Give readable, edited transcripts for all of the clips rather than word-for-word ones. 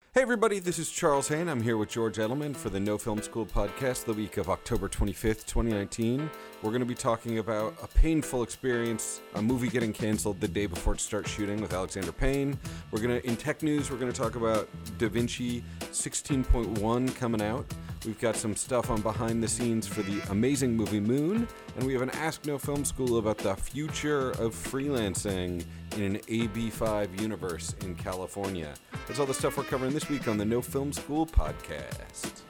Hey everybody, this is Charles Hain. I'm here with George Edelman for the No Film School podcast the week of October 25th, 2019. We're going to be talking about a painful experience, a movie getting canceled the day before it starts shooting with Alexander Payne. In tech news, we're going to talk about DaVinci 16.1 coming out. We've got some stuff on behind the scenes for the amazing movie Moon, and we have an Ask No Film School about the future of freelancing in an AB5 universe in California. That's all the stuff we're covering this week on the No Film School podcast.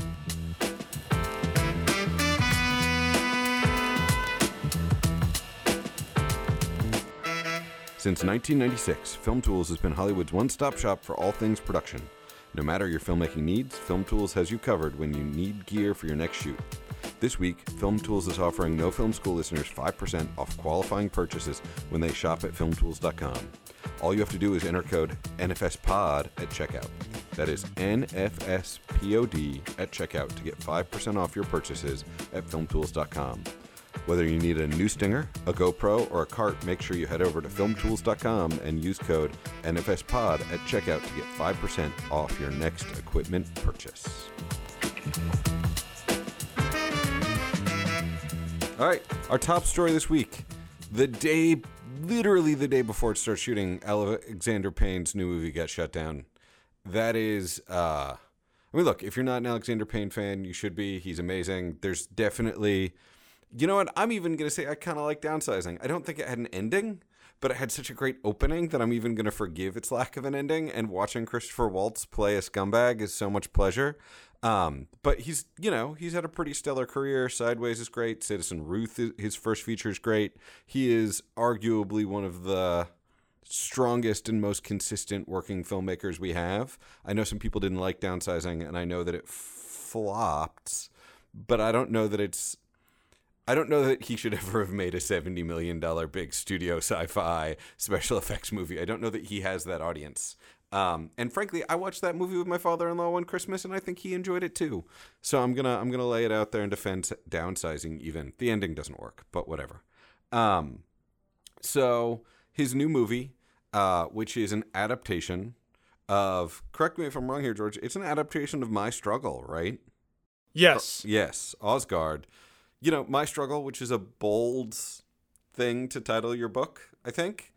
Since 1996, Film Tools has been Hollywood's one-stop shop for all things production. No matter your filmmaking needs, Film Tools has you covered when you need gear for your next shoot. This week, Film Tools is offering No Film School listeners 5% off qualifying purchases when they shop at filmtools.com. All you have to do is enter code NFSPOD at checkout. That is NFSPOD at checkout to get 5% off your purchases at filmtools.com. Whether you need a new stinger, a GoPro, or a cart, make sure you head over to filmtools.com and use code NFSPOD at checkout to get 5% off your next equipment purchase. All right, our top story this week. Literally the day before it starts shooting, Alexander Payne's new movie got shut down. That is, look, if you're not an Alexander Payne fan, you should be. He's amazing. There's definitely... You know what? I'm even going to say I kind of like Downsizing. I don't think it had an ending, but it had such a great opening that I'm even going to forgive its lack of an ending. And watching Christopher Waltz play a scumbag is so much pleasure. But he's had a pretty stellar career. Sideways is great. Citizen Ruth, his first feature, is great. He is arguably one of the strongest and most consistent working filmmakers we have. I know some people didn't like Downsizing, and I know that it flopped, but I don't know that he should ever have made a $70 million big studio sci-fi special effects movie. I don't know that he has that audience. And frankly, I watched that movie with my father-in-law one Christmas, and I think he enjoyed it too. So I'm gonna lay it out there and defend Downsizing even. The ending doesn't work, but whatever. So his new movie, which is an adaptation of, correct me if I'm wrong here, George, it's an adaptation of My Struggle, right? Yes. Yes, Osgard. You know, My Struggle, which is a bold thing to title your book, I think.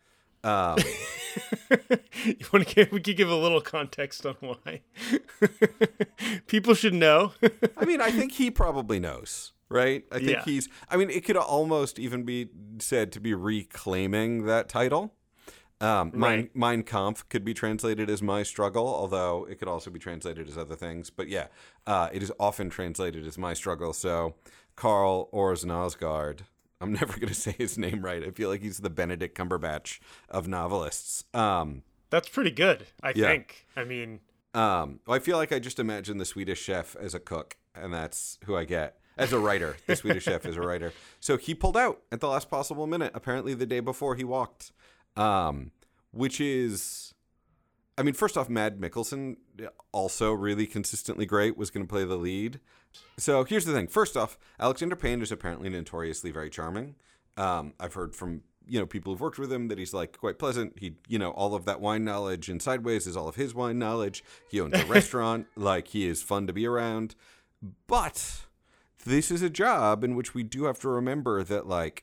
We could give a little context on why. People should know. I think he probably knows, right? I think it could almost even be said to be reclaiming that title. Right. Mein Kampf could be translated as My Struggle, although it could also be translated as other things. But yeah, it is often translated as My Struggle. So Carl Ors Nosgard, I'm never going to say his name right. I feel like he's the Benedict Cumberbatch of novelists. That's pretty good, I think. I feel like I just imagine the Swedish Chef as a cook, and that's who I get. As a writer, the Swedish Chef is a writer. So he pulled out at the last possible minute, apparently the day before he walked. Which is, first off, Mad Mikkelsen, also really consistently great, was going to play the lead. So here's the thing. First off, Alexander Payne is apparently notoriously very charming. I've heard from, people who've worked with him that he's quite pleasant. He, all of that wine knowledge in Sideways is all of his wine knowledge. He owns a restaurant. He is fun to be around. But this is a job in which we do have to remember that,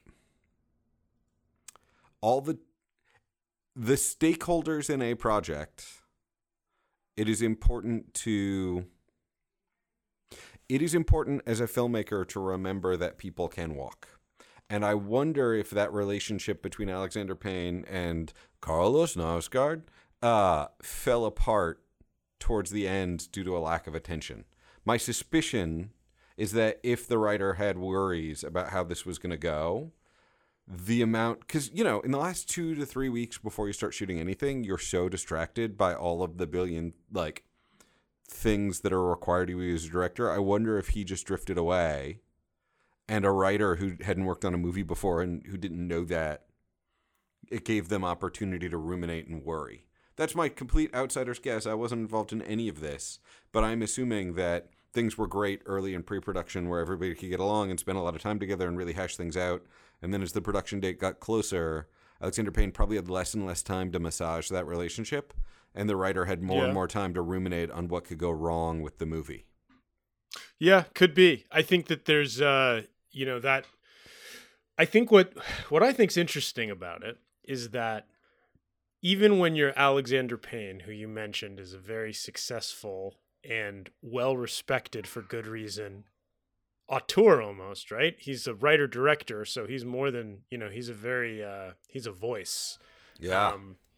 all the stakeholders in a project, it is important as a filmmaker to remember that people can walk. And I wonder if that relationship between Alexander Payne and Carlos Nosgard fell apart towards the end due to a lack of attention. My suspicion is that if the writer had worries about how this was going to go, the amount, because, in the last 2 to 3 weeks before you start shooting anything, you're so distracted by all of the billion, things that are required of you as a director. I wonder if he just drifted away, and a writer who hadn't worked on a movie before and who didn't know that, it gave them opportunity to ruminate and worry. That's my complete outsider's guess. I wasn't involved in any of this, but I'm assuming that things were great early in pre-production where everybody could get along and spend a lot of time together and really hash things out. And then as the production date got closer, Alexander Payne probably had less and less time to massage that relationship. and the writer had more and more time to ruminate on what could go wrong with the movie. Yeah, could be. I think that there's, that. I think what I think's interesting about it is that even when you're Alexander Payne, who you mentioned is a very successful and well respected for good reason auteur almost, right? He's a writer director, so he's more than, he's a very he's a voice. Yeah.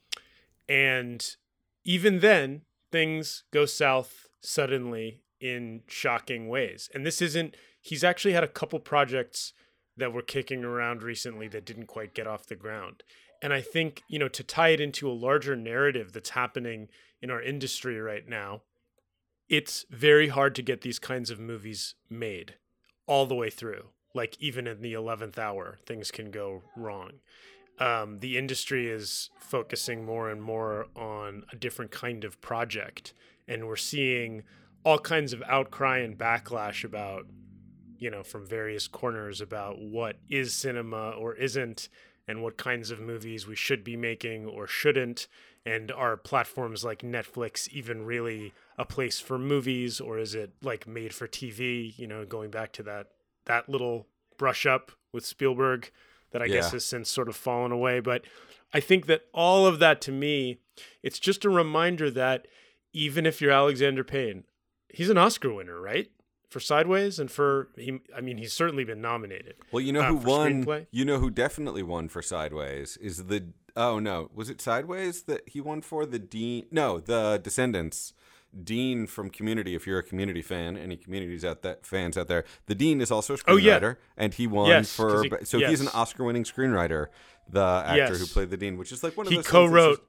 And even then things go south suddenly in shocking ways. And he's actually had a couple projects that were kicking around recently that didn't quite get off the ground. And I think, to tie it into a larger narrative that's happening in our industry right now, it's very hard to get these kinds of movies made all the way through. Like even in the 11th hour, things can go wrong. The industry is focusing more and more on a different kind of project. And we're seeing all kinds of outcry and backlash about, from various corners about what is cinema or isn't, and what kinds of movies we should be making or shouldn't. And are platforms like Netflix even really a place for movies, or is it like made for TV? Going back to that little brush up with Spielberg that I guess has since sort of fallen away. But I think that all of that, to me, it's just a reminder that even if you're Alexander Payne, he's an Oscar winner, right? For Sideways, and he's certainly been nominated. Well, who won? Screenplay? Who definitely won for Sideways is was it Sideways that he won for? The Descendants. Dean from Community. If you're a Community fan, any fans out there, the Dean is also a screenwriter, and he won he's an Oscar-winning screenwriter. The actor who played the Dean, which is like one of those. He co-wrote.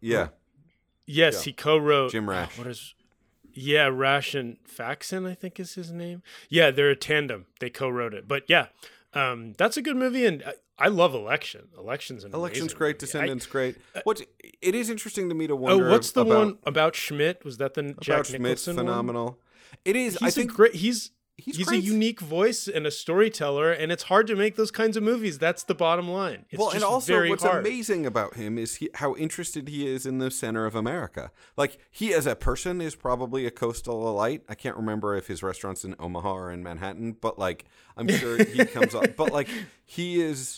He co-wrote Jim Rash. Rash and Faxon, I think is his name. Yeah, they're a tandem. They co-wrote it. But yeah, that's a good movie, and I love Election. Election's great. Descendants great. It is interesting to me to wonder. Oh, what's the one about Schmidt? Was that the Jack Nicholson phenomenal? One? It is. He's a unique voice and a storyteller, and it's hard to make those kinds of movies. That's the bottom line. It's and also very what's hard. amazing about him is how interested he is in the center of America. Like, he as a person is probably a coastalite. I can't remember if his restaurant's in Omaha or in Manhattan, but like, I'm sure he comes up. But like, he is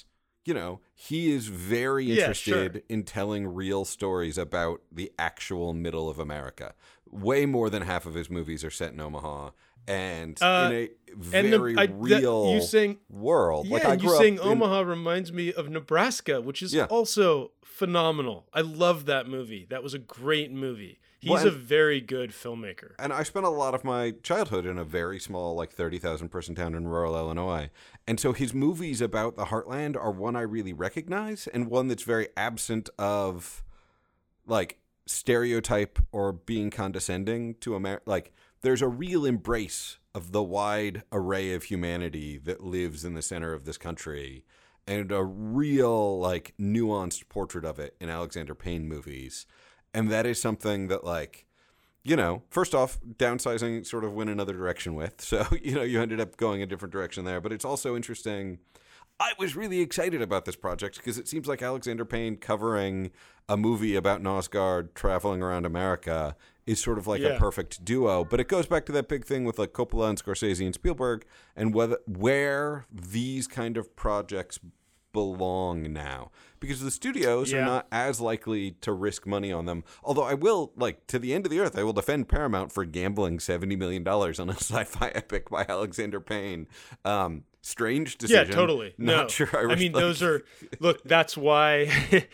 very interested in telling real stories about the actual middle of America. Way more than half of his movies are set in Omaha. And in a very real world. Yeah, like Omaha reminds me of Nebraska, which is also phenomenal. I love that movie. That was a great movie. He's a very good filmmaker. And I spent a lot of my childhood in a very small, like 30,000 person town in rural Illinois. And so his movies about the heartland are one I really recognize, and one that's very absent of like stereotype or being condescending to America. Like, there's a real embrace of the wide array of humanity that lives in the center of this country, and a real like nuanced portrait of it in Alexander Payne movies. And that is something that, like, first off, downsizing sort of went another direction with. So, you ended up going a different direction there. But it's also interesting. I was really excited about this project because it seems like Alexander Payne covering a movie about Nosgard traveling around America is sort of like a perfect duo. But it goes back to that big thing with like Coppola and Scorsese and Spielberg, and where these kind of projects belong now, because the studios are not as likely to risk money on them. Although I will, like, to the end of the earth, I will defend Paramount for gambling $70 million on a sci-fi epic by Alexander Payne. Strange decision. Yeah, totally. Not sure. I mean, those are, look, that's why,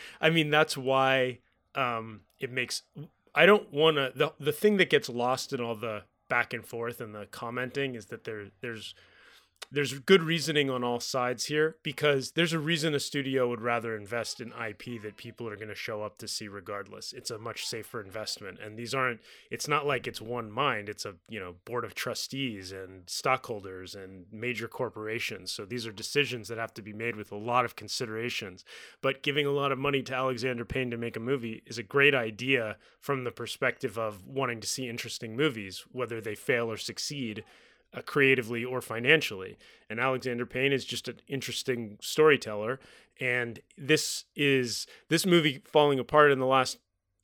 it makes, I don't want to, the thing that gets lost in all the back and forth and the commenting is that there's good reasoning on all sides here, because there's a reason a studio would rather invest in IP that people are going to show up to see regardless. It's a much safer investment. And it's not like it's one mind. It's a, board of trustees and stockholders and major corporations. So these are decisions that have to be made with a lot of considerations. But giving a lot of money to Alexander Payne to make a movie is a great idea from the perspective of wanting to see interesting movies, whether they fail or succeed, creatively or financially. And Alexander Payne is just an interesting storyteller. And this movie falling apart in the last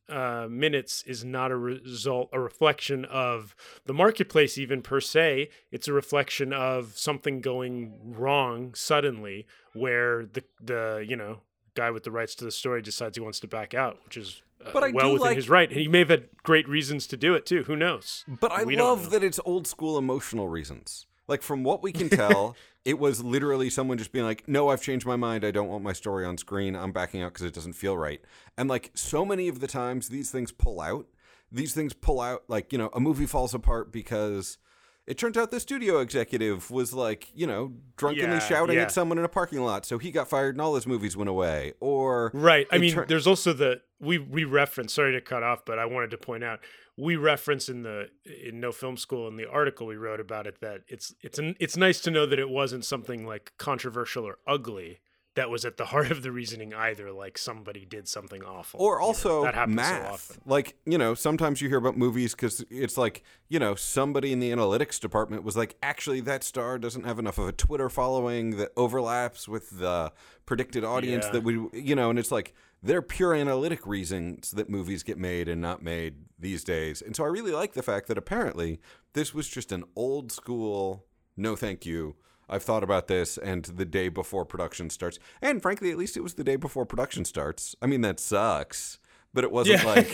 minutes is not a reflection of the marketplace even per se. It's a reflection of something going wrong suddenly, where the guy with the rights to the story decides he wants to back out, which is well within his right. And he may have had great reasons to do it too. Who knows? But I love that it's old school emotional reasons. Like, from what we can tell, it was literally someone just being like, no, I've changed my mind. I don't want my story on screen. I'm backing out because it doesn't feel right. And, like, so many of the times these things pull out. Like, a movie falls apart because it turns out the studio executive was, like, drunkenly shouting at someone in a parking lot. So he got fired and all his movies went away. Or right. I mean, there's also we reference, sorry to cut off, but I wanted to point out, we reference in No Film School, in the article we wrote about it, that it's nice to know that it wasn't something like controversial or ugly that was at the heart of the reasoning either, like somebody did something awful. Or also that happens math. So often. Like, sometimes you hear about movies because it's like, somebody in the analytics department was like, actually, that star doesn't have enough of a Twitter following that overlaps with the predicted audience that we, and it's like, they're pure analytic reasons that movies get made and not made these days. And so I really like the fact that apparently this was just an old school, no thank you, I've thought about this, and the day before production starts. And frankly, at least it was the day before production starts. I mean, that sucks. But it wasn't like...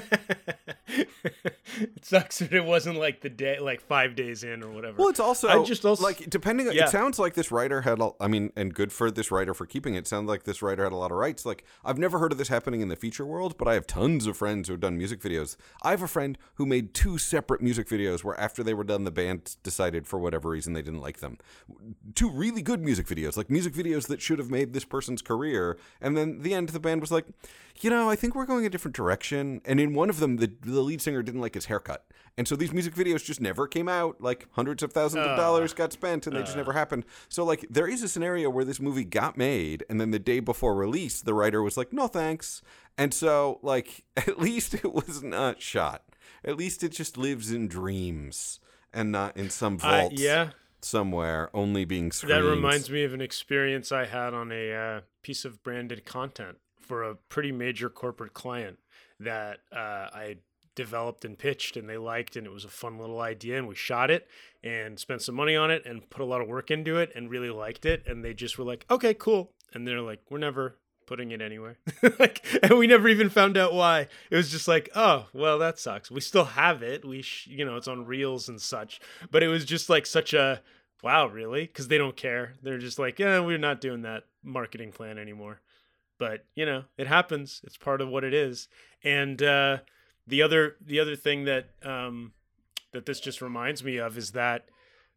It sucks that it wasn't like the day, like 5 days in or whatever. Well, it's also, like, depending on... It sounds like this writer had... and good for this writer for keeping it. It sounds like this writer had a lot of rights. Like, I've never heard of this happening in the feature world, but I have tons of friends who have done music videos. I have a friend who made 2 separate music videos where after they were done, the band decided for whatever reason they didn't like them. 2 really good music videos, like music videos that should have made this person's career. And then the end, the band was like, I think we're going a different direction. And in one of them, the lead singer didn't like his haircut. And so these music videos just never came out. Like, hundreds of thousands of dollars got spent and they just never happened. So, like, there is a scenario where this movie got made and then the day before release, the writer was like, no thanks. And so, like, at least it was not shot. At least it just lives in dreams and not in some vault somewhere, only being screened. That reminds me of an experience I had on a piece of branded content for a pretty major corporate client that I developed and pitched and they liked, and it was a fun little idea, and we shot it and spent some money on it and put a lot of work into it and really liked it, and they just were like, okay, cool. And they're like, we're never putting it anywhere. And we never even found out why. It was just like, oh, well, that sucks. We still have it. It's on reels and such, but it was just like such a, wow, really? Because they don't care. They're just like, yeah, we're not doing that marketing plan anymore. But, it happens. It's part of what it is. And the other thing that that this just reminds me of is that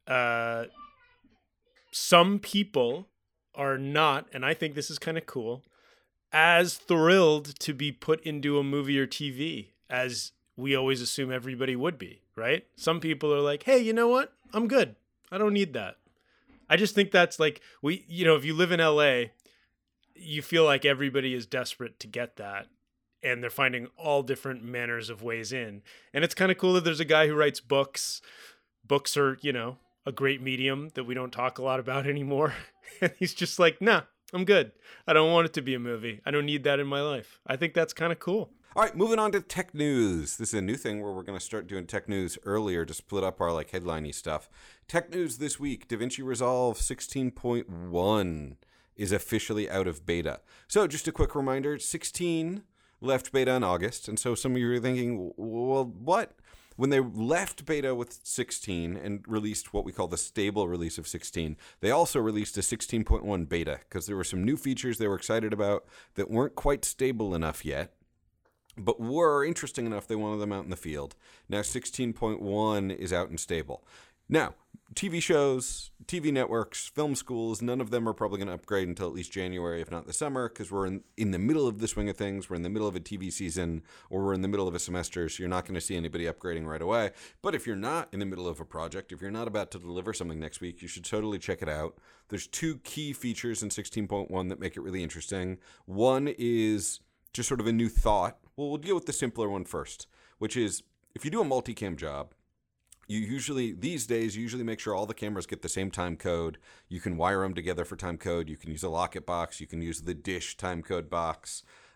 some people are not, and I think this is kind of cool, as thrilled to be put into a movie or TV as we always assume everybody would be, right? Some people are like, hey, you know what? I'm good. I don't need that. I just think that's like, if you live in LA, you feel like everybody is desperate to get that. And they're finding all different manners of ways in. And it's kind of cool that there's a guy who writes books. Books are, a great medium that we don't talk a lot about anymore. And he's just like, nah, I'm good. I don't want it to be a movie. I don't need that in my life. I think that's kind of cool. All right, moving on to tech news. This is a new thing where we're going to start doing tech news earlier to split up our headliney stuff. Tech news this week, DaVinci Resolve 16.1 is officially out of beta. So just a quick reminder, 16 left beta in August, and so some of you are thinking, well, what? When they left beta with 16 and released what we call the stable release of 16, they also released a 16.1 beta because there were some new features they were excited about that weren't quite stable enough yet, but were interesting enough they wanted them out in the field. Now 16.1 is out and stable. Now, TV shows, TV networks, film schools, none of them are probably going to upgrade until at least January, if not the summer, because we're in the middle of the swing of things. We're in the middle of a TV season, or we're in the middle of a semester, so you're not going to see anybody upgrading right away. But if you're not in the middle of a project, if you're not about to deliver something next week, you should totally check it out. There's 2 key features in 16.1 that make it really interesting. One is just sort of a new thought. Well, we'll deal with the simpler one first, which is if you do a multicam job, you usually make sure all the cameras get the same time code. You can wire them together for time code. You can use a Locket box. You can use the Dish time code box.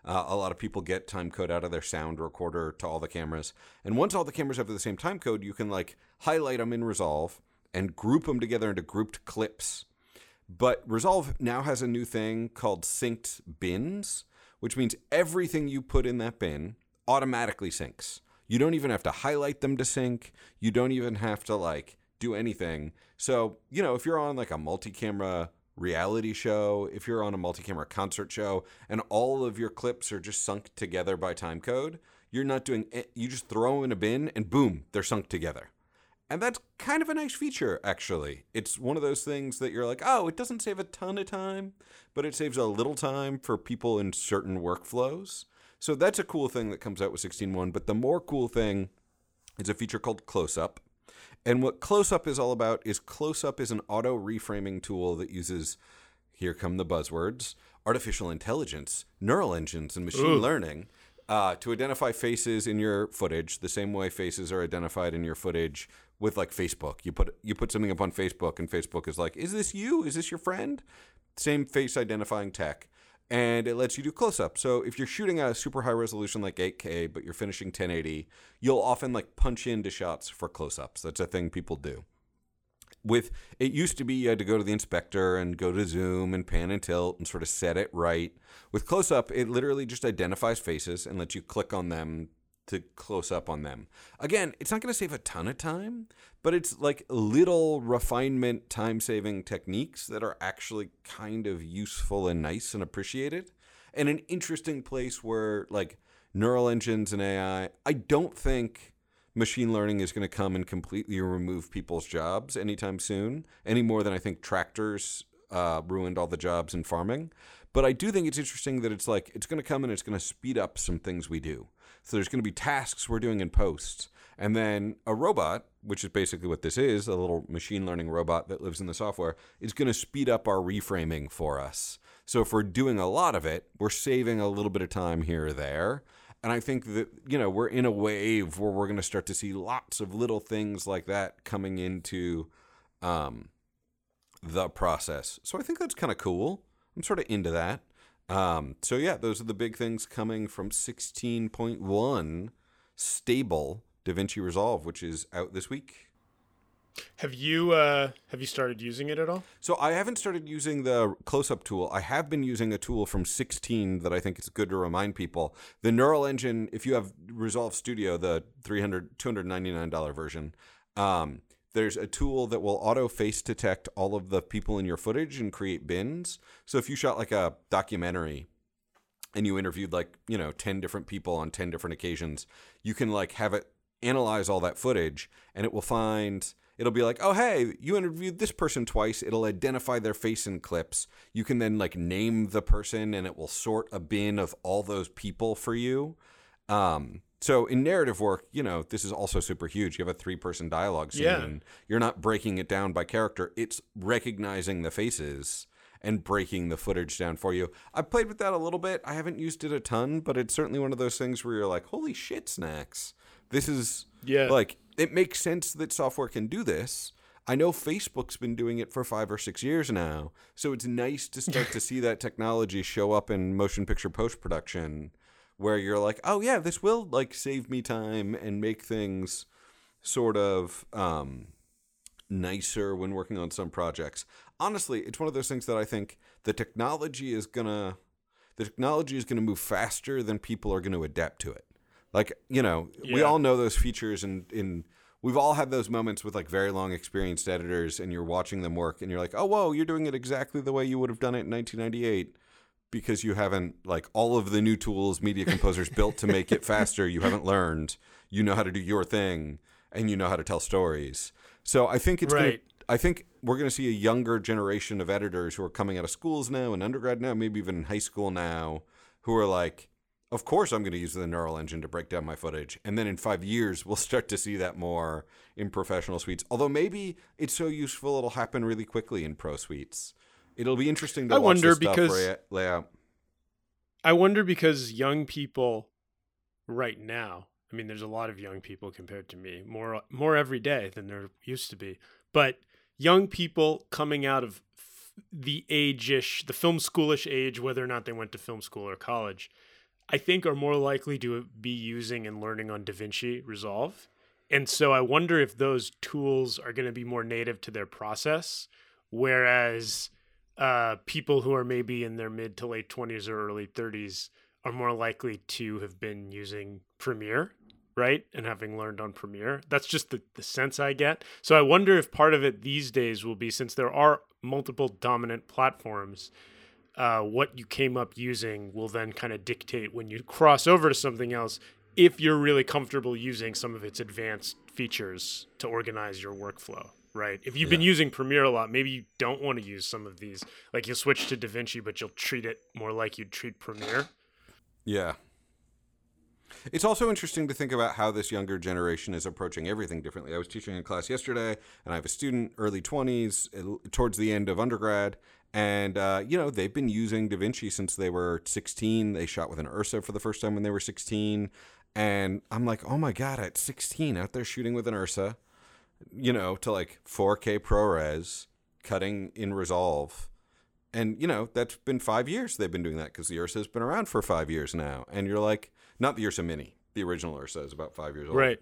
A lot of people get time code out of their sound recorder to all the cameras. And once all the cameras have the same time code, you can like highlight them in Resolve and group them together into grouped clips. But Resolve now has a new thing called synced bins, which means everything you put in that bin automatically syncs. You don't even have to highlight them to sync. You don't even have to like do anything. So, if you're on like a multi-camera reality show, if you're on a multi-camera concert show, and all of your clips are just sunk together by time code, you're not doing it. You just throw them in a bin and boom, they're sunk together. And that's kind of a nice feature, actually. It's one of those things that you're like, oh, it doesn't save a ton of time, but it saves a little time for people in certain workflows. So that's a cool thing that comes out with 16.1. But the more cool thing is a feature called Close-Up. And what Close-Up is all about is Close-Up is an auto reframing tool that uses, here come the buzzwords, artificial intelligence, neural engines, and machine learning to identify faces in your footage the same way faces are identified in your footage with like Facebook. You put something up on Facebook and Facebook is like, is this you? Is this your friend? Same face identifying tech. And it lets you do close-up. So if you're shooting a super high resolution like 8K, but you're finishing 1080, you'll often like punch into shots for close-ups. That's a thing people do. It used to be you had to go to the inspector and go to zoom and pan and tilt and sort of set it right. With close-up, it literally just identifies faces and lets you click on them to close up on them. Again, it's not going to save a ton of time, but it's like little refinement time-saving techniques that are actually kind of useful and nice and appreciated. And an interesting place where like neural engines and AI, I don't think machine learning is going to come and completely remove people's jobs anytime soon, any more than I think tractors ruined all the jobs in farming. But I do think it's interesting that it's going to come and it's going to speed up some things we do. So there's going to be tasks we're doing in post. And then a robot, which is basically what this is, a little machine learning robot that lives in the software, is going to speed up our reframing for us. So if we're doing a lot of it, we're saving a little bit of time here or there. And I think that, we're in a wave where we're going to start to see lots of little things like that coming into the process. So I think that's kind of cool. I'm sort of into that. So yeah, those are the big things coming from 16.1 stable DaVinci Resolve, which is out this week. Have you started using it at all? So I haven't started using the close-up tool. I have been using a tool from 16 that I think is good to remind people. The neural engine, if you have Resolve Studio, the $299 version, there's a tool that will auto face detect all of the people in your footage and create bins. So if you shot like a documentary and you interviewed 10 different people on 10 different occasions, you can have it analyze all that footage and it'll be like, oh, hey, you interviewed this person twice. It'll identify their face in clips. You can then name the person and it will sort a bin of all those people for you. So in narrative work, this is also super huge. You have a 3-person dialogue scene. Yeah. You're not breaking it down by character. It's recognizing the faces and breaking the footage down for you. I've played with that a little bit. I haven't used it a ton, but it's certainly one of those things where you're like, holy shit, snacks. This is it makes sense that software can do this. I know Facebook's been doing it for 5 or 6 years now. So it's nice to start to see that technology show up in motion picture post-production where you're like, oh yeah, this will save me time and make things sort of nicer when working on some projects. Honestly, it's one of those things that I think the technology is gonna move faster than people are going to adapt to it. We all know those features and we've all had those moments with very long experienced editors and you're watching them work and you're like, oh, whoa, you're doing it exactly the way you would have done it in 1998. Because you haven't, all of the new tools Media Composer's built to make it faster, you haven't learned. You know how to do your thing, and you know how to tell stories. So I think I think we're going to see a younger generation of editors who are coming out of schools now, and undergrad now, maybe even in high school now, who are like, of course I'm going to use the neural engine to break down my footage. And then in 5 years, we'll start to see that more in professional suites. Although maybe it's so useful it'll happen really quickly in pro suites. It'll be interesting to watch this stuff lay out. I wonder because young people right now, I mean, there's a lot of young people compared to me, more every day than there used to be. But young people coming out of the film schoolish age, whether or not they went to film school or college, I think are more likely to be using and learning on DaVinci Resolve. And so I wonder if those tools are going to be more native to their process, whereas people who are maybe in their mid to late 20s or early 30s are more likely to have been using Premiere, right? And having learned on Premiere. That's just the sense I get. So I wonder if part of it these days will be, since there are multiple dominant platforms, what you came up using will then kind of dictate when you cross over to something else, if you're really comfortable using some of its advanced features to organize your workflow, right? If you've been using Premiere a lot, maybe you don't want to use some of these. Like you'll switch to DaVinci, but you'll treat it more like you'd treat Premiere. Yeah. It's also interesting to think about how this younger generation is approaching everything differently. I was teaching a class yesterday, and I have a student, early 20s, towards the end of undergrad, and, they've been using DaVinci since they were 16. They shot with an Ursa for the first time when they were 16, and I'm like, oh my God, at 16, out there shooting with an Ursa, to like 4K ProRes, cutting in Resolve. And, that's been 5 years they've been doing that, because the Ursa has been around for 5 years now. And you're like, not the Ursa Mini. The original Ursa is about 5 years old. Right.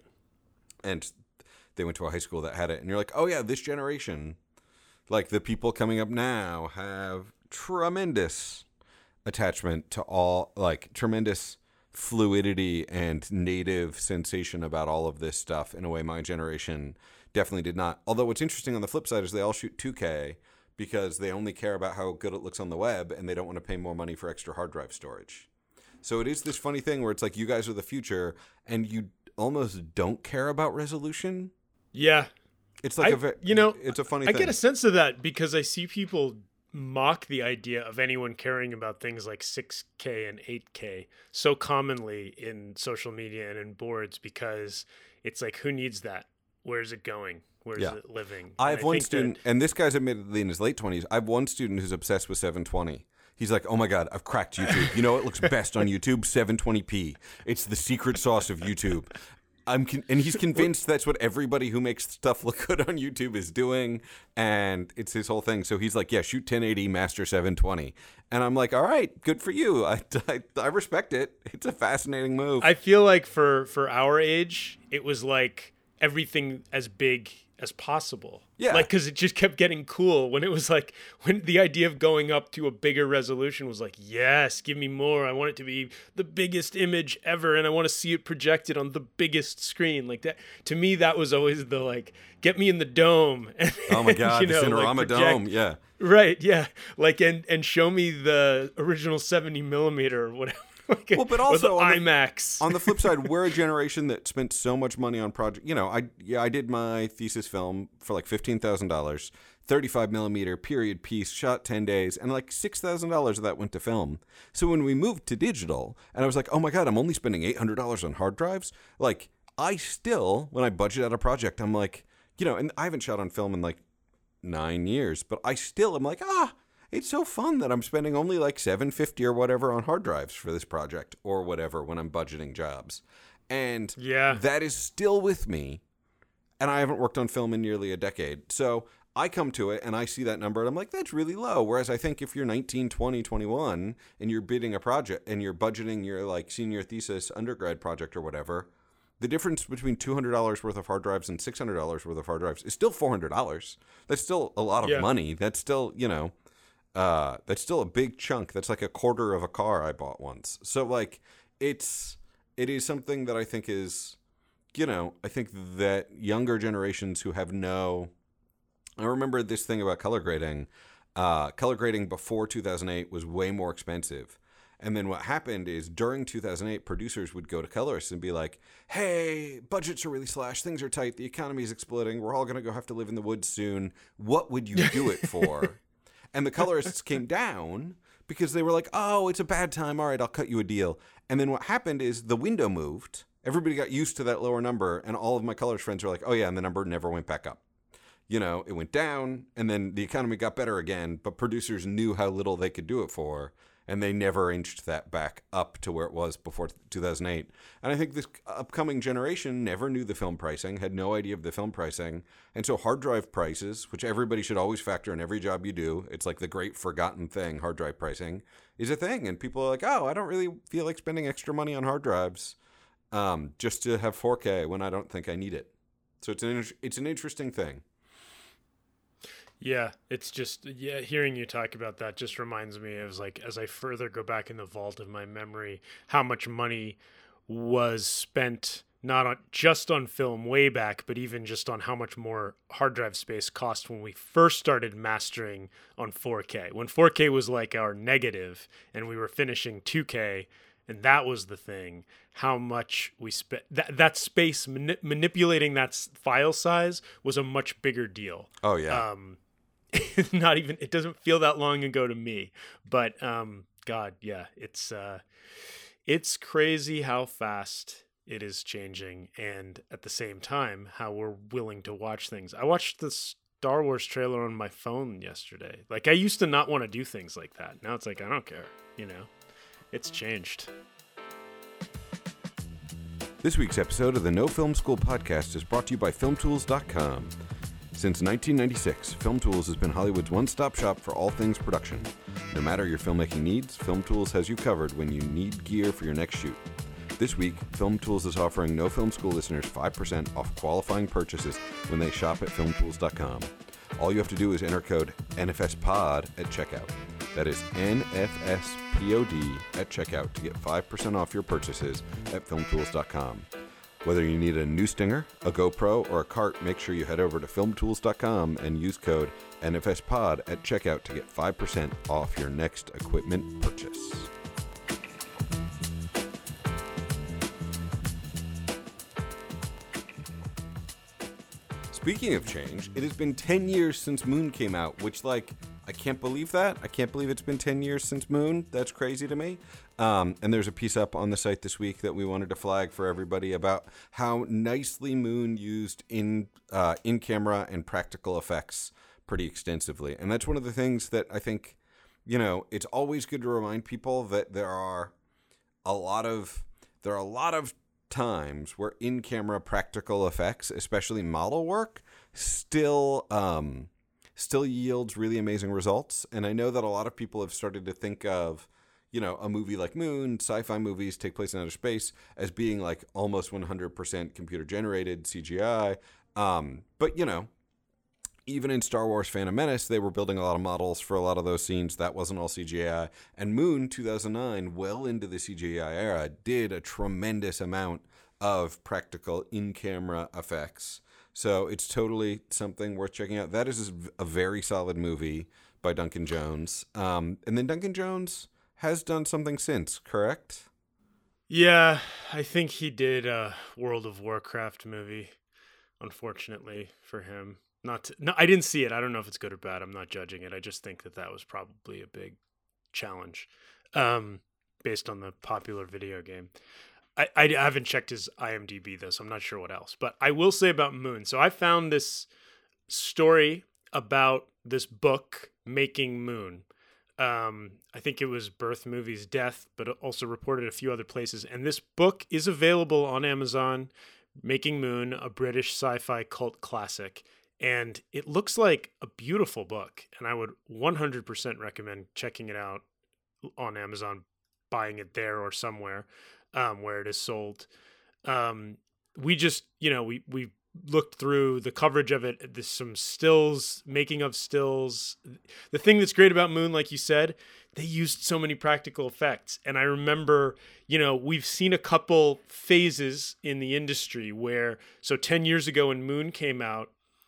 And they went to a high school that had it. And you're like, oh, yeah, this generation, like the people coming up now, have tremendous attachment to all, like tremendous fluidity and native sensation about all of this stuff in a way my generation definitely did not. Although what's interesting on the flip side is they all shoot 2K, because they only care about how good it looks on the web, and they don't want to pay more money for extra hard drive storage. So it is this funny thing where it's like, you guys are the future, and you almost don't care about resolution. Yeah. It's like it's a funny thing. I get a sense of that because I see people mock the idea of anyone caring about things like 6K and 8K so commonly in social media and in boards, because it's like, who needs that? Where's it going? Where's it living? I have one student, and this guy's admittedly in his late 20s. I have one student who's obsessed with 720. He's like, oh my God, I've cracked YouTube. You know what looks best on YouTube? 720p. It's the secret sauce of YouTube. And he's convinced that's what everybody who makes stuff look good on YouTube is doing, and it's his whole thing. So he's like, yeah, shoot 1080, master 720. And I'm like, all right, good for you. I respect it. It's a fascinating move. I feel like for our age, it was like everything as big as possible. Yeah. Like, because it just kept getting cool when it was like, when the idea of going up to a bigger resolution was like, yes, give me more. I want it to be the biggest image ever, and I want to see it projected on the biggest screen. Like that, to me, that was always the like, get me in the dome. Oh my God, the Cinerama Dome. Yeah. Right. Yeah. Like, and show me the original 70 millimeter or whatever. Well, but also on IMAX. On the flip side, we're a generation that spent so much money on project. I did my thesis film for like $15,000, 35 millimeter period piece, shot 10 days, and like $6,000 of that went to film. So when we moved to digital, and I was like, oh my God, I'm only spending $800 on hard drives. Like, I still, when I budget out a project, I'm like, and I haven't shot on film in like 9 years, but I still am like, it's so fun that I'm spending only like $750 or whatever on hard drives for this project or whatever when I'm budgeting jobs. And that is still with me. And I haven't worked on film in nearly a decade. So I come to it and I see that number and I'm like, that's really low. Whereas I think if you're 19, 20, 21 and you're bidding a project and you're budgeting your like senior thesis undergrad project or whatever, the difference between $200 worth of hard drives and $600 worth of hard drives is still $400. That's still a lot of money. That's still, that's still a big chunk. That's like a quarter of a car I bought once. So like it is something that I think is, I think that younger generations who have I remember this thing about color grading. Color grading before 2008 was way more expensive. And then what happened is during 2008, producers would go to colorists and be like, hey, budgets are really slashed. Things are tight. The economy is exploding. We're all going to have to live in the woods soon. What would you do it for? And the colorists came down because they were like, oh, it's a bad time. All right, I'll cut you a deal. And then what happened is the window moved. Everybody got used to that lower number. And all of my colorist friends were like, oh, yeah, and the number never went back up. It went down, and then the economy got better again, but producers knew how little they could do it for. And they never inched that back up to where it was before 2008. And I think this upcoming generation never knew the film pricing, had no idea of the film pricing. And so hard drive prices, which everybody should always factor in every job you do, it's like the great forgotten thing, hard drive pricing, is a thing. And people are like, oh, I don't really feel like spending extra money on hard drives just to have 4K when I don't think I need it. So it's an interesting thing. Yeah, it's just, hearing you talk about that just reminds me of, like, as I further go back in the vault of my memory, how much money was spent just on film way back, but even just on how much more hard drive space cost when we first started mastering on 4K. When 4K was like our negative and we were finishing 2K, and that was the thing, how much we spent. That space, manipulating that file size was a much bigger deal. Oh, yeah. Not even, it doesn't feel that long ago to me, but God, yeah, it's crazy how fast it is changing, and at the same time how we're willing to watch things. I watched the Star Wars trailer on my phone yesterday. Like, I used to not want to do things like that. Now it's like, I don't care, it's changed. This week's episode of the No Film School podcast is brought to you by FilmTools.com. Since 1996, Film Tools has been Hollywood's one-stop shop for all things production. No matter your filmmaking needs, Film Tools has you covered when you need gear for your next shoot. This week, Film Tools is offering No Film School listeners 5% off qualifying purchases when they shop at FilmTools.com. All you have to do is enter code NFSPOD at checkout. That is NFSPOD at checkout to get 5% off your purchases at FilmTools.com. Whether you need a new Stinger, a GoPro, or a cart, make sure you head over to FilmTools.com and use code NFSPOD at checkout to get 5% off your next equipment purchase. Speaking of change, it has been 10 years since Moon came out, which, I can't believe that. I can't believe it's been 10 years since Moon. That's crazy to me. And there's a piece up on the site this week that we wanted to flag for everybody about how nicely Moon used in-camera and practical effects pretty extensively. And that's one of the things that I think, it's always good to remind people that there are a lot of times where in-camera practical effects, especially model work, still yields really amazing results. And I know that a lot of people have started to think of, a movie like Moon, sci-fi movies take place in outer space, as being like almost 100% computer generated CGI. But even in Star Wars Phantom Menace, they were building a lot of models for a lot of those scenes. That wasn't all CGI. And Moon 2009, well into the CGI era, did a tremendous amount of practical in-camera effects. So it's totally something worth checking out. That is a very solid movie by Duncan Jones. And then Duncan Jones has done something since, correct? Yeah, I think he did a World of Warcraft movie, unfortunately for him. No, I didn't see it. I don't know if it's good or bad. I'm not judging it. I just think that was probably a big challenge based on the popular video game. I haven't checked his IMDb, though, so I'm not sure what else. But I will say about Moon. So I found this story about this book, Making Moon. I think it was Birth Movies Death, but also reported a few other places. And this book is available on Amazon, Making Moon, a British sci-fi cult classic. And it looks like a beautiful book. And I would 100% recommend checking it out on Amazon, buying it there or somewhere where it is sold. We just, we looked through the coverage of it. There's some stills, making of stills. The thing that's great about Moon, like you said, they used so many practical effects. And I remember, we've seen a couple phases in the industry where, so 10 years ago when Moon came out,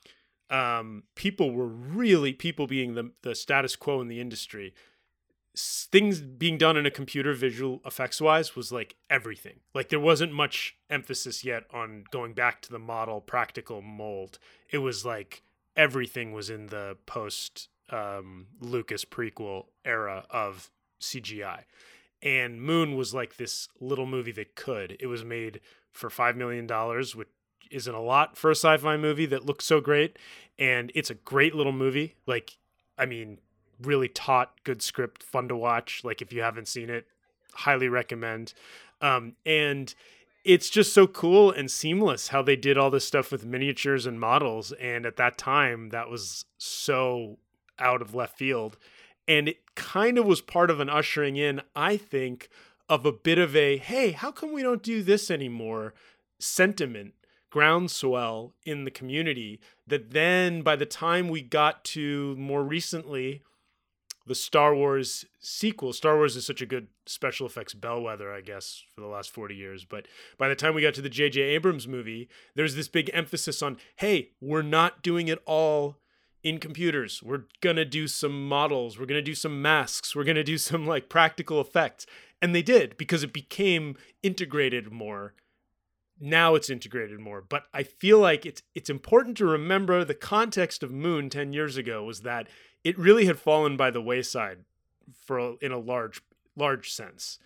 people being the status quo in the industry, things being done in a computer visual effects wise was like everything. Like there wasn't much emphasis yet on going back to the model practical mold. It was like everything was in the post Lucas prequel era of CGI. And Moon was like this little movie that could. It was made for $5 million, which isn't a lot for a sci-fi movie that looks so great. And it's a great little movie. Like, I mean, really taut, good script, fun to watch. Like if you haven't seen it, highly recommend. And it's just so cool and seamless how they did all this stuff with miniatures and models. And at that time, that was so out of left field. And it kind of was part of an ushering in, I think, of a bit of a, hey, how come we don't do this anymore sentiment, groundswell in the community, that then by the time we got to more recently the Star Wars sequel. Star Wars is such a good special effects bellwether, I guess, for the last 40 years. But by the time we got to the J.J. Abrams movie, there's this big emphasis on, hey, we're not doing it all in computers. We're going to do some models. We're going to do some masks. We're going to do some like practical effects. And they did, because it became integrated more. Now it's integrated more. But I feel like it's important to remember the context of Moon 10 years ago was that it really had fallen by the wayside in a large sense.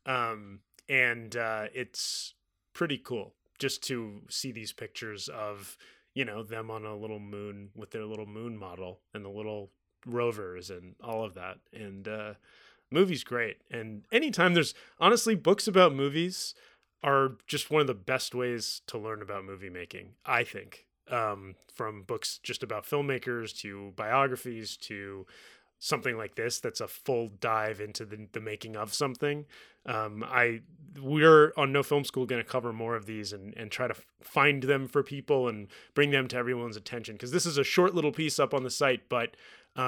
It's pretty cool just to see these pictures of, them on a little moon with their little moon model and the little rovers and all of that. And movie's great. And anytime there's honestly books about movies are just one of the best ways to learn about movie making, I think. From books just about filmmakers to biographies to something like this that's a full dive into the making of something. We're on No Film School going to cover more of these and try to find them for people and bring them to everyone's attention, because this is a short little piece up on the site, but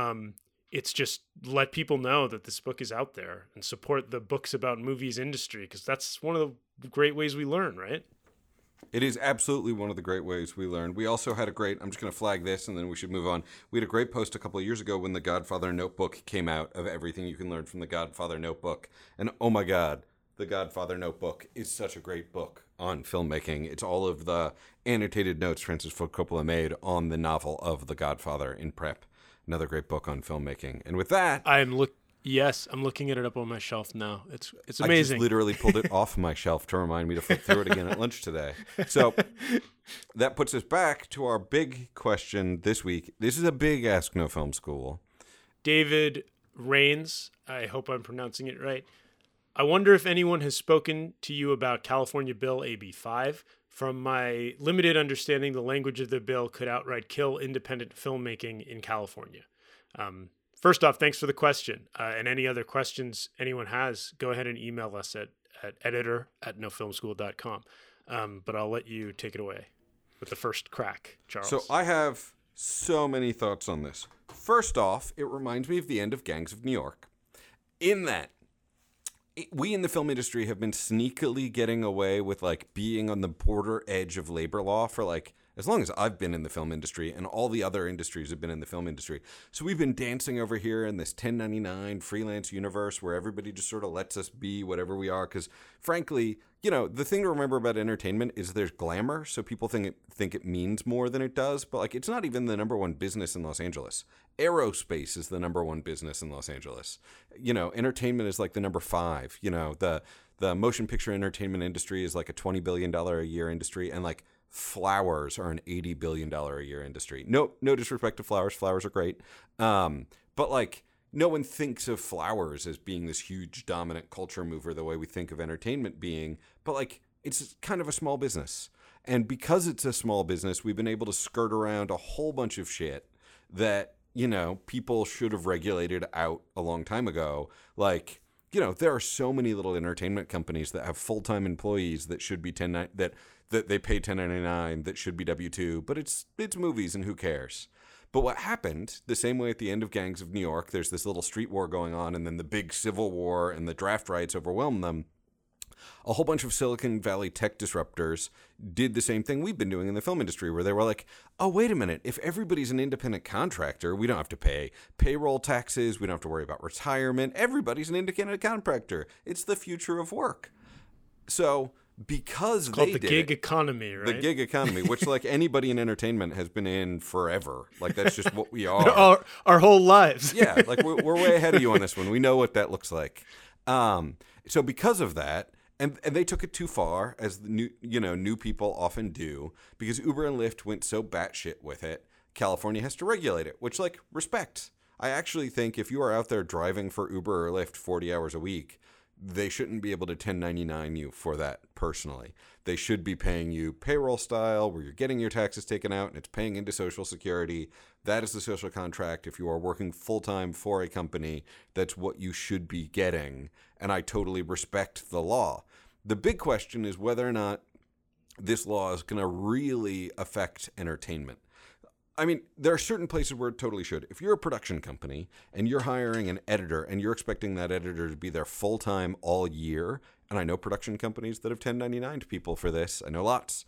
it's just let people know that this book is out there and support the books about movies industry, because that's one of the great ways we learn, right? It is absolutely one of the great ways we learn. We also had I'm just going to flag this and then we should move on. We had a great post a couple of years ago when the Godfather Notebook came out of everything you can learn from the Godfather Notebook. And oh my God, the Godfather Notebook is such a great book on filmmaking. It's all of the annotated notes Francis Ford Coppola made on the novel of The Godfather in prep. Another great book on filmmaking. And with that... Yes, I'm looking at it up on my shelf now. It's amazing. I just literally pulled it off my shelf to remind me to flip through it again at lunch today. So that puts us back to our big question this week. This is a big Ask No Film School. David Rains, I hope I'm pronouncing it right. I wonder if anyone has spoken to you about California Bill AB 5. From my limited understanding, the language of the bill could outright kill independent filmmaking in California. First off, thanks for the question. And any other questions anyone has, go ahead and email us at editor@nofilmschool.com. But I'll let you take it away with the first crack, Charles. So I have so many thoughts on this. First off, it reminds me of the end of Gangs of New York. In that, we in the film industry have been sneakily getting away with like being on the border edge of labor law for like as long as I've been in the film industry, and all the other industries have been in the film industry. So we've been dancing over here in this 1099 freelance universe where everybody just sort of lets us be whatever we are. Because frankly, the thing to remember about entertainment is there's glamour. So people think it means more than it does. But like, it's not even the number one business in Los Angeles. Aerospace is the number one business in Los Angeles. Entertainment is like the number 5. The motion picture entertainment industry is like a $20 billion a year industry. And like, flowers are an $80 billion a year industry. No disrespect to flowers. Flowers are great. But like, no one thinks of flowers as being this huge dominant culture mover the way we think of entertainment being. But like, it's kind of a small business. And because it's a small business, we've been able to skirt around a whole bunch of shit that, people should have regulated out a long time ago. Like, there are so many little entertainment companies that have full-time employees that should be that they pay 1099 that should be W-2, but it's movies and who cares? But what happened, the same way at the end of Gangs of New York, there's this little street war going on, and then the big civil war and the draft riots overwhelmed them. A whole bunch of Silicon Valley tech disruptors did the same thing we've been doing in the film industry, where they were like, oh, wait a minute, if everybody's an independent contractor, we don't have to pay payroll taxes, we don't have to worry about retirement, everybody's an independent contractor. It's the future of work. So because it's called the gig economy, right? The gig economy, which like anybody in entertainment has been in forever. Like that's just what we are. our whole lives. Yeah, like we're way ahead of you on this one. We know what that looks like. So because of that, and they took it too far, as new people often do, because Uber and Lyft went so batshit with it. California has to regulate it, which like respect. I actually think if you are out there driving for Uber or Lyft 40 hours a week, they shouldn't be able to 1099 you for that personally. They should be paying you payroll style, where you're getting your taxes taken out and it's paying into Social Security. That is the social contract. If you are working full-time for a company, that's what you should be getting. And I totally respect the law. The big question is whether or not this law is going to really affect entertainment. I mean, there are certain places where it totally should. If you're a production company and you're hiring an editor and you're expecting that editor to be there full-time all year, and I know production companies that have 1099'd people for this. I know lots.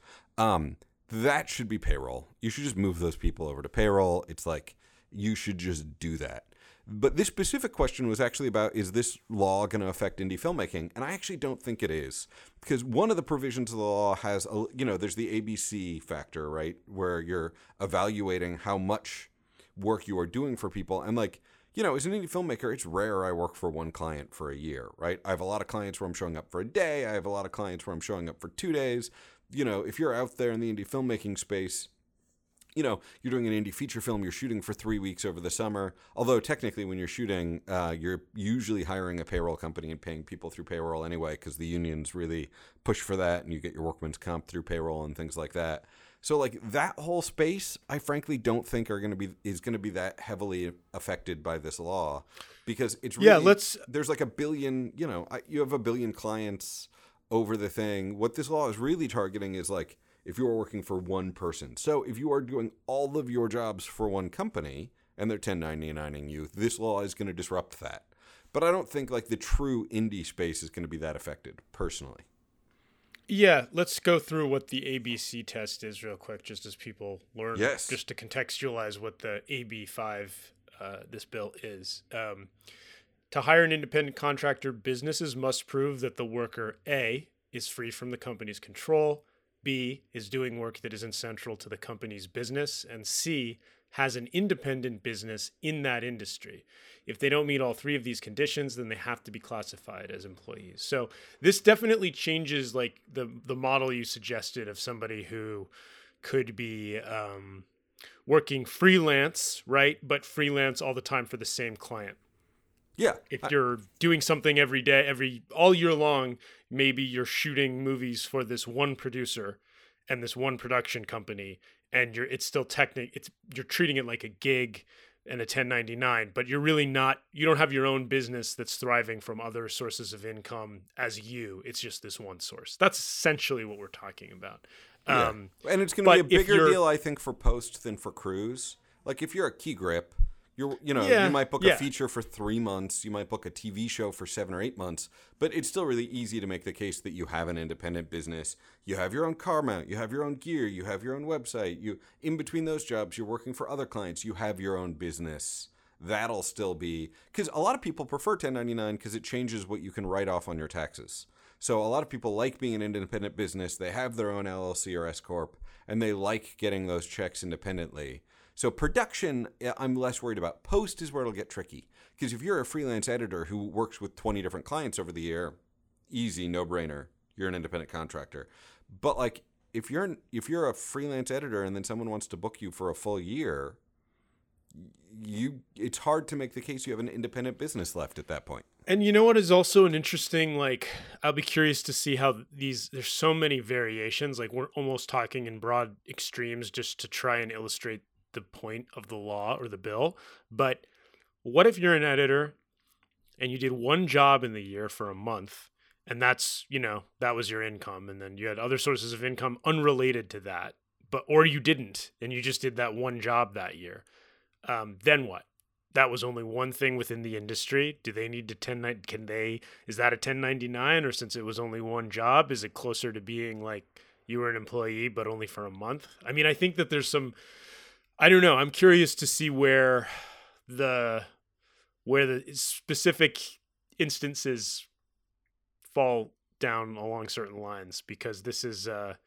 That should be payroll. You should just move those people over to payroll. It's like you should just do that. But this specific question was actually about, is this law going to affect indie filmmaking? And I actually don't think it is. Because one of the provisions of the law has, there's the ABC factor, right? Where you're evaluating how much work you are doing for people. And as an indie filmmaker, it's rare I work for one client for a year, right? I have a lot of clients where I'm showing up for a day. I have a lot of clients where I'm showing up for 2 days. If you're out there in the indie filmmaking space, you're doing an indie feature film, you're shooting for 3 weeks over the summer. Although technically when you're shooting, you're usually hiring a payroll company and paying people through payroll anyway, because the unions really push for that and you get your workman's comp through payroll and things like that. So that whole space, I frankly don't think is going to be that heavily affected by this law, because it's really, there's like a billion, you have a billion clients over the thing. What this law is really targeting is if you are working for one person. So if you are doing all of your jobs for one company and they're 1099ing you, this law is going to disrupt that. But I don't think the true indie space is going to be that affected, personally. Yeah, let's go through what the ABC test is real quick, just as people learn, just to contextualize what the AB5, this bill is. To hire an independent contractor, businesses must prove that the worker, A, is free from the company's control, B, is doing work that isn't central to the company's business, and C, has an independent business in that industry. If they don't meet all three of these conditions, then they have to be classified as employees. So this definitely changes the model you suggested of somebody who could be working freelance, right? But freelance all the time for the same client. Yeah. If you're doing something every day, all year long, maybe you're shooting movies for this one producer and this one production company, and you're treating it like a gig and a 1099, but you're really not, you don't have your own business that's thriving from other sources of income as you. It's just this one source. That's essentially what we're talking about. Yeah. And it's going to be a bigger deal, I think, for post than for crews. If you're a key grip, you might book a feature for 3 months, you might book a TV show for 7 or 8 months, but it's still really easy to make the case that you have an independent business. You have your own car mount, you have your own gear, you have your own website. You, in between those jobs, you're working for other clients, you have your own business. That'll still be, because a lot of people prefer 1099 because it changes what you can write off on your taxes. So a lot of people like being an independent business. They have their own LLC or S Corp, and they like getting those checks independently. So production, I'm less worried about. Post is where it'll get tricky. Because if you're a freelance editor who works with 20 different clients over the year, easy, no-brainer. You're an independent contractor. But if you're a freelance editor and then someone wants to book you for a full year, it's hard to make the case you have an independent business left at that point. And you know what is also an interesting, I'll be curious to see how there's so many variations. We're almost talking in broad extremes just to try and illustrate the point of the law or the bill. But what if you're an editor and you did one job in the year for a month, and that's, that was your income, and then you had other sources of income unrelated to that, or you didn't, and you just did that one job that year? Then what? That was only one thing within the industry. Do they need to is that a 1099, or since it was only one job, is it closer to being you were an employee, but only for a month? I mean, I think that there's some, I don't know. I'm curious to see where the specific instances fall down along certain lines, because this is,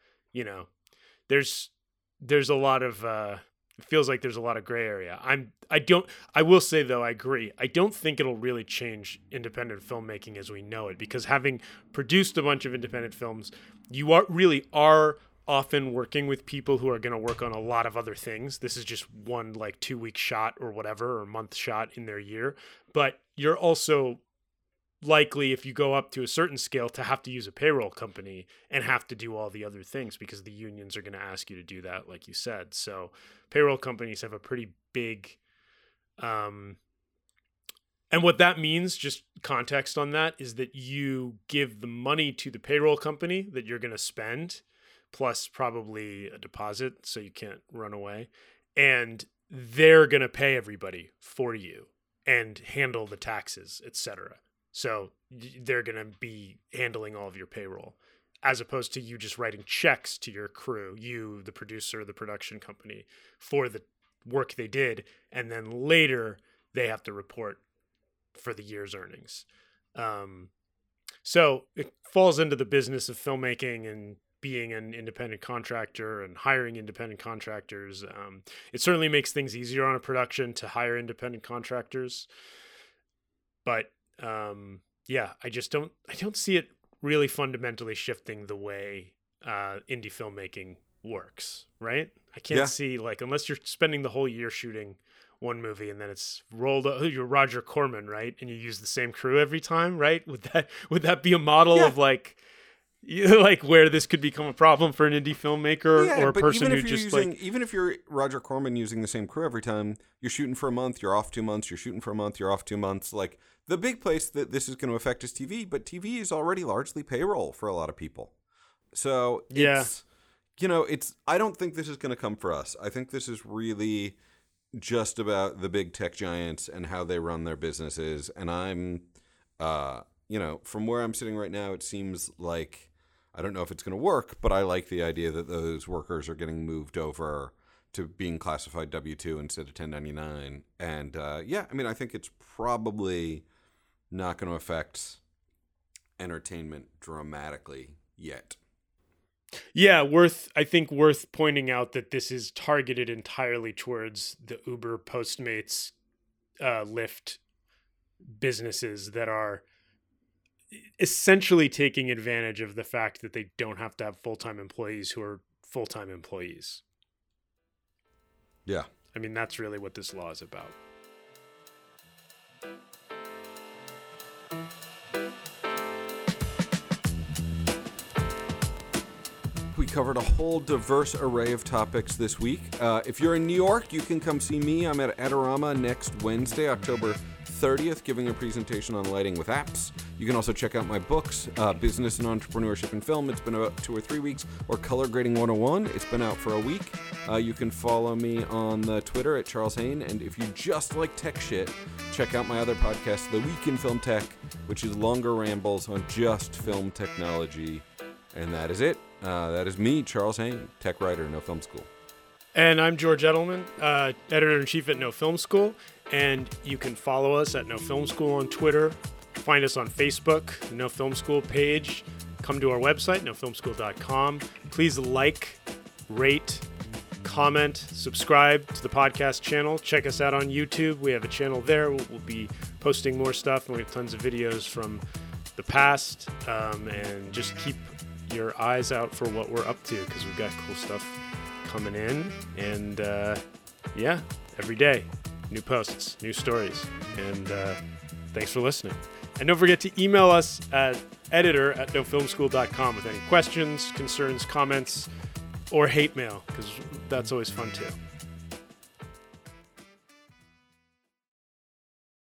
there's a lot of, it feels like there's a lot of gray area. I will say though, I agree. I don't think it'll really change independent filmmaking as we know it, because having produced a bunch of independent films, you really are often working with people who are going to work on a lot of other things. This is just one like 2-week shot or whatever, or month shot in their year. But you're also likely, if you go up to a certain scale, to have to use a payroll company and have to do all the other things because the unions are going to ask you to do that, like you said. So payroll companies have a pretty big, and what that means, just context on that, is that you give the money to the payroll company that you're going to spend, plus probably a deposit so you can't run away, and they're going to pay everybody for you and handle the taxes, etc. So they're going to be handling all of your payroll, as opposed to you just writing checks to your crew, you, the producer, the production company, for the work they did. And then later they have to report for the year's earnings. So it falls into the business of filmmaking and being an independent contractor and hiring independent contractors. It certainly makes things easier on a production to hire independent contractors. But I don't see it really fundamentally shifting the way indie filmmaking works, right? I can't see, like, unless you're spending the whole year shooting one movie and then it's rolled up, you're Roger Corman, right? And you use the same crew every time, right? Would that be a model of like where this could become a problem for an indie filmmaker or a person who just even if you're Roger Corman using the same crew every time, you're shooting for a month, you're off 2 months, you're shooting for a month, you're off 2 months. Like, the big place that this is going to affect is TV, but TV is already largely payroll for a lot of people. So it's, I don't think this is going to come for us. I think this is really just about the big tech giants and how they run their businesses. And I'm, from where I'm sitting right now, it seems like, I don't know if it's going to work, but I like the idea that those workers are getting moved over to being classified W-2 instead of 1099. And I think it's probably not going to affect entertainment dramatically yet. Yeah, worth pointing out that this is targeted entirely towards the Uber, Postmates, Lyft businesses that are essentially taking advantage of the fact that they don't have to have full-time employees who are full-time employees. Yeah. I mean, that's really what this law is about. We covered a whole diverse array of topics this week. If you're in New York, you can come see me. I'm at Adorama next Wednesday, October 30th, giving a presentation on lighting with apps. You can also check out my books, Business and Entrepreneurship in Film. It's been about 2 or 3 weeks, or Color Grading 101. It's been out for a week. You can follow me on the Twitter at Charles Hain. And if you just like tech shit, check out my other podcast, The Week in Film Tech, which is longer rambles on just film technology. And that is it. That is me, Charles Hain, tech writer, No Film School. And I'm George Edelman, editor-in-chief at No Film School. And you can follow us at No Film School on Twitter. Find us on Facebook, the No Film School page. Come to our website, nofilmschool.com. Please like, rate, comment, subscribe to the podcast channel. Check us out on YouTube. We have a channel there. We'll be posting more stuff, and we have tons of videos from the past. And just keep your eyes out for what we're up to, because we've got cool stuff coming in. And every day, new posts, new stories. And thanks for listening. And don't forget to email us at editor@nofilmschool.com with any questions, concerns, comments, or hate mail, because that's always fun too.